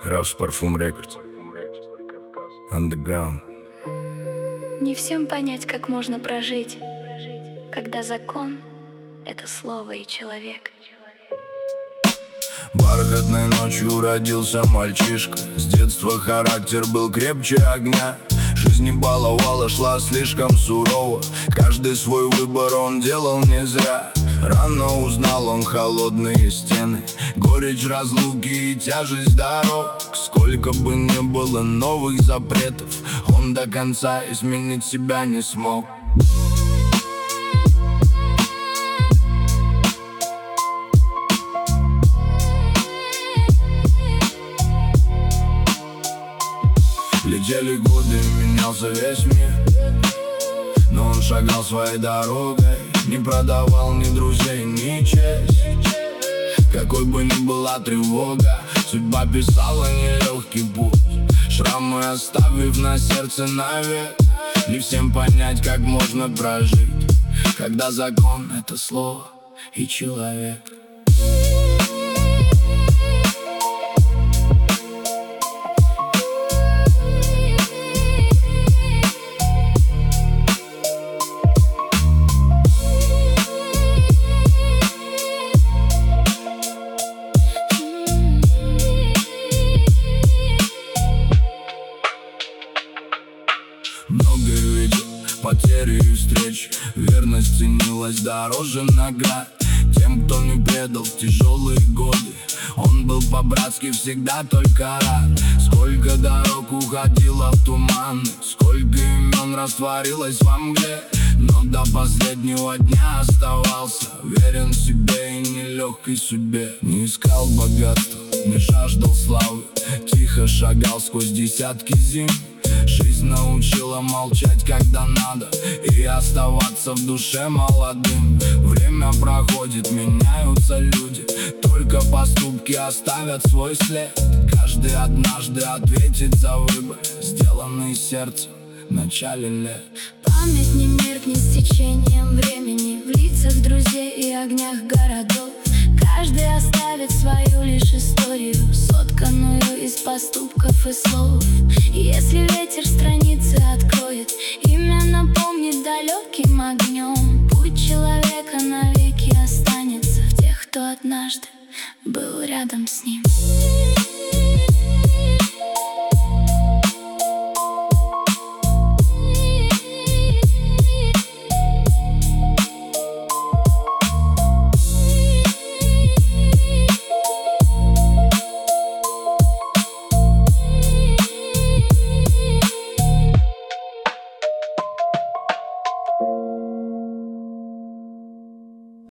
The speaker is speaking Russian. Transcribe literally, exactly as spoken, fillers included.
House Parfum Records. Underground. Не всем понять, как можно прожить, когда закон — это слово и человек. Бархатной ночью родился мальчишка. С детства характер был крепче огня. Жизнь не баловала, шла слишком сурово. Каждый свой выбор он делал не зря. Рано узнал он холодные стены, горечь разлуки и тяжесть дорог. Сколько бы ни было новых запретов, он до конца изменить себя не смог. Летели годы, менялся весь мир, но он шагал своей дорогой, не продавал ни друзей, ни честь. Какой бы ни была тревога, судьба писала нелегкий путь, шрамы оставив на сердце навек. Не всем понять, как можно прожить, когда закон — это слово и человек. Много видел потери и встречи, верность ценилась дороже наград. Тем, кто не предал в тяжелые годы, он был по-братски всегда только рад. Сколько дорог уходило в туманы, сколько имен растворилось во мгле, но до последнего дня оставался верен себе и нелегкой судьбе. Не искал богатства, не жаждал славы, тихо шагал сквозь десятки зим. Жизнь научила молчать, когда надо, и оставаться в душе молодым. Время проходит, меняются люди, только поступки оставят свой след. Каждый однажды ответит за выбор, сделанный сердцем в начале лет. Память не меркнет с течением времени, в лицах друзей и огнях городов. Каждый оставит свою лишь историю, сотканную из поступков и слов. Если ветер страницы откроет, имя напомнит далеким огнем. Путь человека навеки останется в тех, кто однажды был рядом с ним.